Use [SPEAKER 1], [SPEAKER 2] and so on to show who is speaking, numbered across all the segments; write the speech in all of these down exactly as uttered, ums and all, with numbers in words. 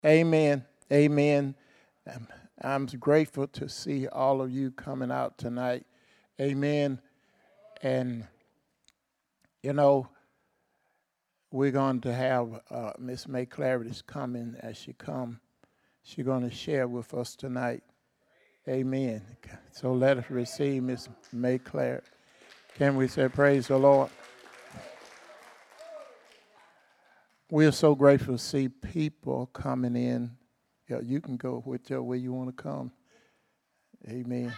[SPEAKER 1] Amen. Amen. Um, I'm grateful to see all of you coming out tonight. Amen. And, you know, we're going to have uh, Miss May Clarity's coming. As she come, she's going to share with us tonight. Amen. So let us receive Miss May Clarity. Can we say praise the Lord? We're so grateful to see people coming in. Yeah, you can go whichever way you want to come. Amen.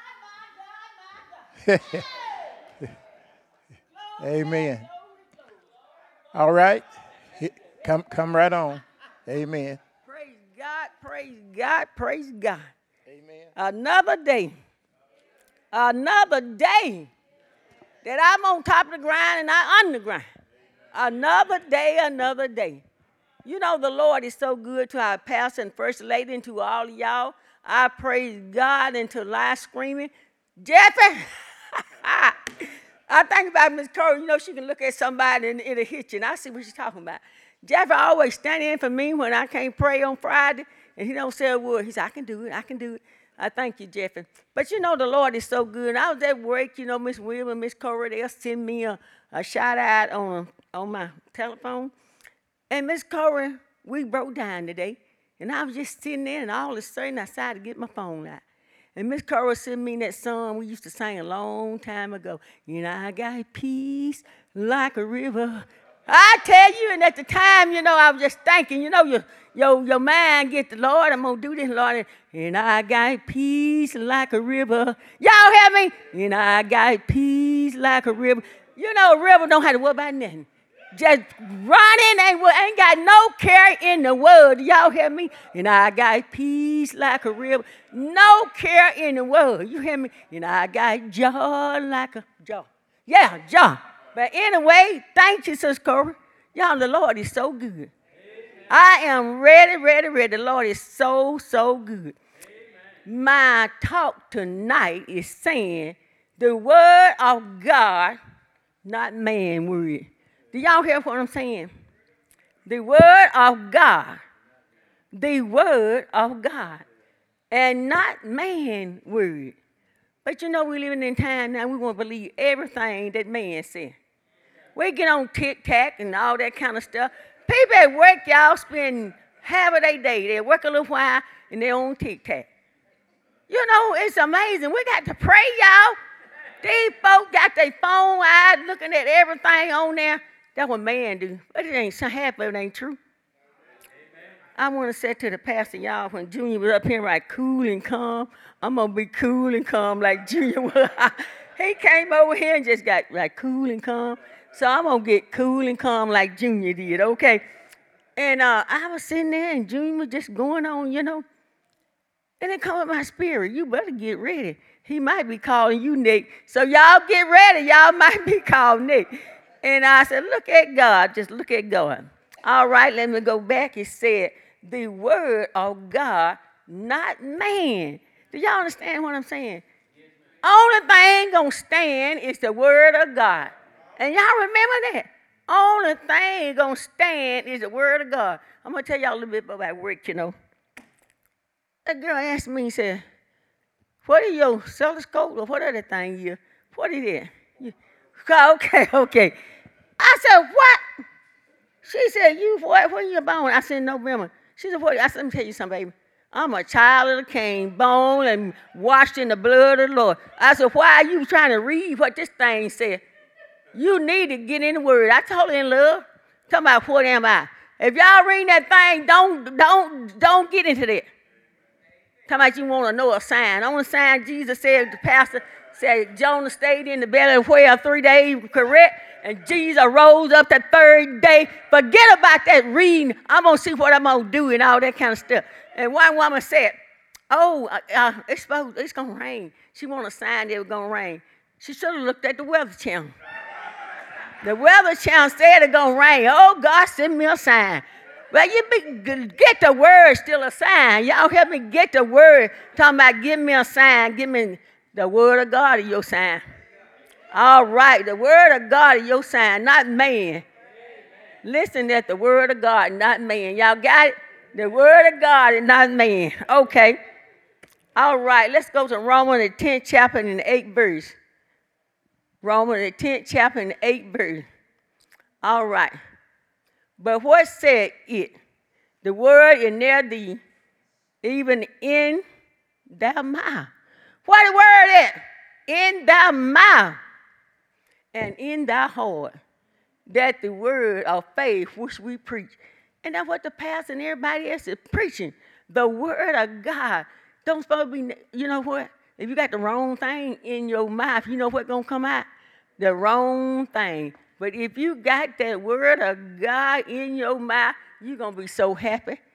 [SPEAKER 1] Amen. All right. Come come right on. Amen.
[SPEAKER 2] Praise God, praise God, praise God.
[SPEAKER 1] Amen.
[SPEAKER 2] Another day. Another day that I'm on top of the ground and not underground. Another day, another day. You know, the Lord is so good to our pastor and first lady and to all of y'all. I praise God into live screaming. Jeffy, I think about Miss Curry. You know, she can look at somebody and it'll hit you, and I see what she's talking about. Jeffy always stand in for me when I can't pray on Friday, and he don't say a word. He said, I can do it, I can do it. I thank you, Jeffy. But you know, the Lord is so good. I was at work, you know, Miss Wilma and Miss Curry, they'll send me a, a shout out on, on my telephone. And Miss Curry, we broke down today. And I was just sitting there, and all of a sudden I decided to get my phone out. And Miss Curry sent me that song we used to sing a long time ago. You know, I got peace like a river. I tell you, and at the time, you know, I was just thinking, you know, your, your, your mind get the Lord, I'm going to do this, Lord. And I got peace like a river. Y'all hear me? And I got peace like a river. You know, a river don't have to worry about nothing. Just running, ain't, ain't got no care in the world. Y'all hear me? And I got peace like a river. No care in the world. You hear me? And I got joy like a joy. Yeah, joy. But anyway, thank you, Sister Corey. Y'all, the Lord is so good. Amen. I am ready, ready, ready. The Lord is so, so good. Amen. My talk tonight is saying the word of God, not man word. Do y'all hear what I'm saying? The word of God. The word of God. And not man word. But you know, we're living in time now, we want to believe everything that man says. We get on TikTok and all that kind of stuff. People at work, y'all, spend half of their day. They work a little while and they're on TikTok. You know, it's amazing. We got to pray, y'all. These folks got their phone out looking at everything on there. That's what man do. But it ain't so happy, it ain't true. Amen. I want to say to the pastor, y'all, when Junior was up here like cool and calm, I'm going to be cool and calm like Junior was. He came over here and just got like cool and calm. So I'm going to get cool and calm like Junior did, okay? And uh, I was sitting there and Junior was just going on, you know. And it come in my spirit, you better get ready. He might be calling you Nick. So y'all get ready. Y'all might be called Nick. And I said, look at God. Just look at God. All right, let me go back. It said, the word of God, not man. Do y'all understand what I'm saying? Only thing going to stand is the word of God. And y'all remember that? Only thing going to stand is the word of God. I'm going to tell y'all a little bit about work, you know. That girl asked me, he said, what is your oscilloscope or what other thing you, what is it? You, okay, okay. I said, what? She said, you, what, when you born? I said, November. She said, what? I said, let me tell you something, baby. I'm a child of the king, born and washed in the blood of the Lord. I said, why are you trying to read what this thing said? You need to get in the word. I told her in love. Talking about what am I? If y'all read that thing, don't, don't, don't get into that. Talking about you want to know a sign. Only sign Jesus said, the pastor said, Jonah stayed in the belly of whale three days, correct? And Jesus rose up the third day. Forget about that reading. I'm going to see what I'm going to do and all that kind of stuff. And one woman said, oh, uh, uh, it's, supposed, it's going to rain. She wanted a sign that it was going to rain. She should have looked at the weather channel. The weather channel said it's going to rain. Oh, God, send me a sign. Well, you be, get the word, still a sign. Y'all help me get the word. Talking about give me a sign. Give me the word of God is your sign. All right, the word of God is your sign, not man. Listen at the word of God, not man. Y'all got it? The word of God and not man. Okay. All right, let's go to Romans, the tenth chapter and the eighth verse. Romans, the tenth chapter and the eighth verse. All right. But what said it? The word is near thee, even in thy mouth. What the word is? In thy mouth and in thy heart. That the word of faith which we preach. And that's what the pastor and everybody else is preaching. The word of God. Don't supposed to be, you know what? If you got the wrong thing in your mouth, you know what's going to come out? The wrong thing. But if you got that word of God in your mouth, you're going to be so happy.